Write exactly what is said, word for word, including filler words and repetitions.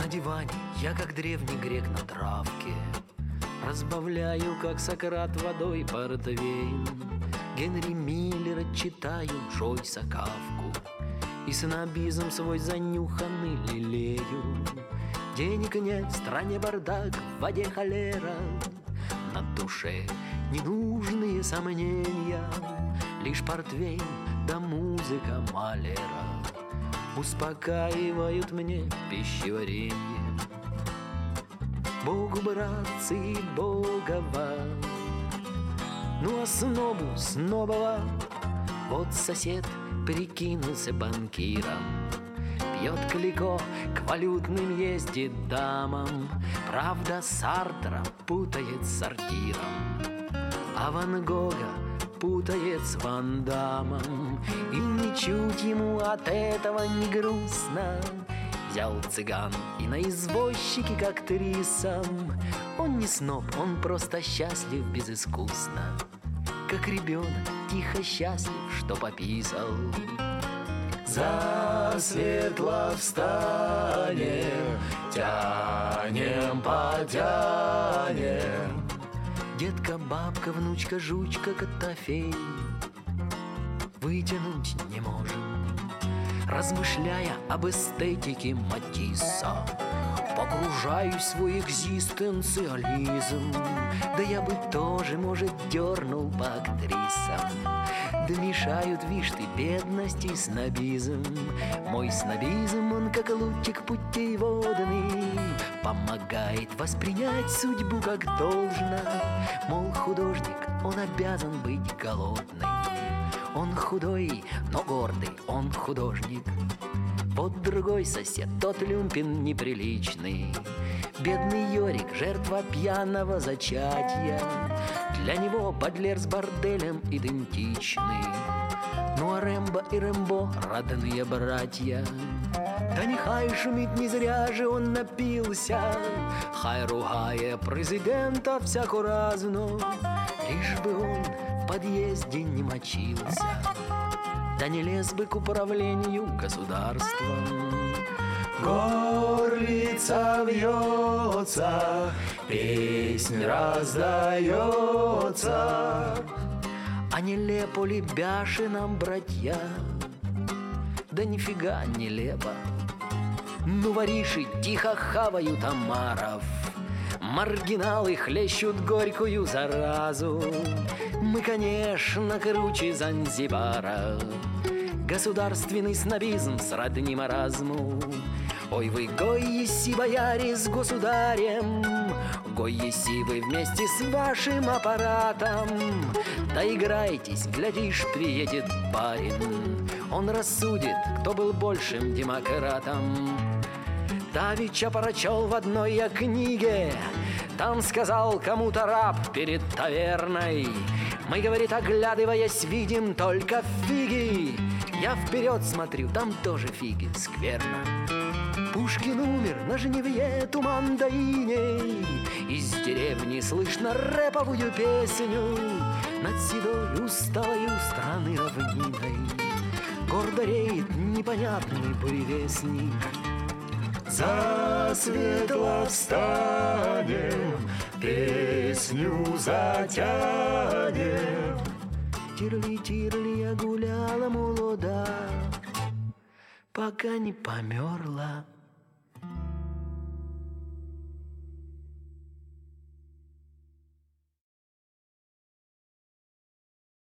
На диване я, как древний грек на травке, разбавляю, как Сократ, водой портвейн. Генри Миллера читаю, Джойса, Кафку, и снобизм свой занюханный лелею. Денег нет, в стране бардак, в воде холера, на душе ненужные сомнения. Лишь портвейн да музыка Малера успокаивают мне пищеварение. Богу, братцы, Богова, ну а снобу снобова. Вот сосед прикинулся банкиром, пьет клико, к валютным ездит дамам. Правда, Сартра путает с сортиром, а Ван Гога путает с Ван Дамом. И ничуть ему от этого не грустно. Взял цыган и на извозчике к актрисам. Он не сноб, он просто счастлив безыскусно, как ребенок тихо счастлив, что пописал. Засветло встанем, тянем, потянем. Детка, бабка, внучка, жучка, котофей вытянуть не можем. Размышляя об эстетике Матисса, погружаюсь в свой экзистенциализм. Да я бы тоже, может, дернул по актрисам. Да мешают, вишь ты, бедность и снобизм. Мой снобизм, он как лучик путеводный, помогает воспринять судьбу как должно. Мол, художник, он обязан быть голодным. Он худой, но гордый, он художник. Вот другой сосед, тот люмпин неприличный. Бедный Йорик, жертва пьяного зачатия. Для него Бадлер с борделем идентичны. Ну а Рэмбо и Рэмбо родные братья. Да нехай шумит, не зря же он напился. Хай ругає президента всяко разно, лишь бы он в подъезде не мочился, да не лез бы к управлению государством. Горлица вьется, песнь раздается. А нелепо ли бяши нам, братья? Да нифига нелепо. Ну, вориши тихо хавают омаров, маргиналы хлещут горькую заразу. Мы, конечно, круче Занзибара. Государственный снобизм сродни маразму. Ой, вы, гой-еси, бояре, с государем, гой-еси вы вместе с вашим аппаратом. Да играйтесь, глядишь, приедет барин, он рассудит, кто был большим демократом. Давеча прочел в одной я книге, там сказал кому-то раб перед таверной: мы, говорит, оглядываясь, видим только фиги. Я вперед смотрю, там тоже фиги, скверно. Пушкин умер на жнивье туман да иней. Из деревни слышно рэповую песню над седой усталою страны равниной. Гордо реет непонятный буревестник. Засветло встанем, песню затянем. Тирли-тирли я гуляла молода, пока не померла